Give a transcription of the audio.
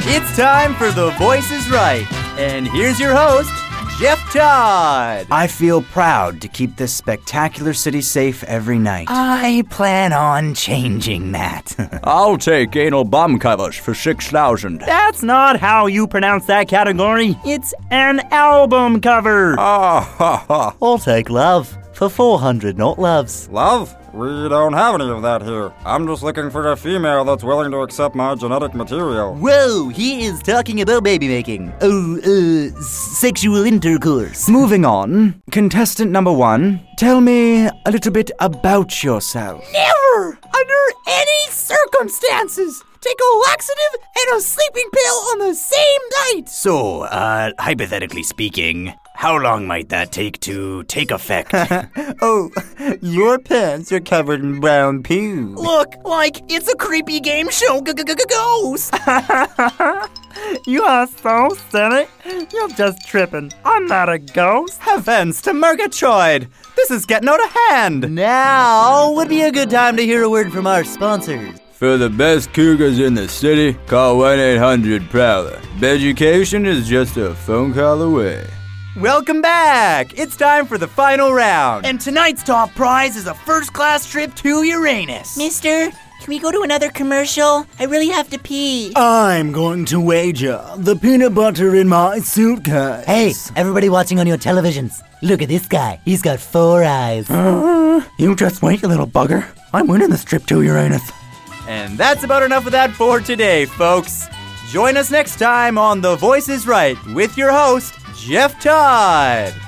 It's time for The Voice is Right. And here's your host, Jeff Todd. I feel proud to keep this spectacular city safe every night. I plan on changing that. I'll take anal bomb covers for 6,000. That's not how you pronounce that category. It's an album cover. I'll take love for 400 not loves. Love? We don't have any of that here. I'm just looking for a female that's willing to accept my genetic material. Whoa, he is talking about baby making. Sexual intercourse. Moving on, contestant number 1, tell me a little bit about yourself. Never, under any circumstances, take a laxative and a sleeping pill on the same night. So, hypothetically speaking, how long might that take to take effect? Oh, your pants are covered in brown poo. Look, like it's a creepy game show ghost. You are so silly. You're just tripping. I'm not a ghost. Heavens to Murgatroyd. This is getting out of hand. Now would be a good time to hear a word from our sponsors. For the best cougars in the city, call 1-800-PROWLER. Education is just a phone call away. Welcome back. It's time for the final round. And tonight's top prize is a first-class trip to Uranus. Mister, can we go to another commercial? I really have to pee. I'm going to wager the peanut butter in my suitcase. Hey, everybody watching on your televisions, look at this guy. He's got 4 eyes. You just wait, you little bugger. I'm winning this trip to Uranus. And that's about enough of that for today, folks. Join us next time on The Voice is Right with your host, Jeff Todd.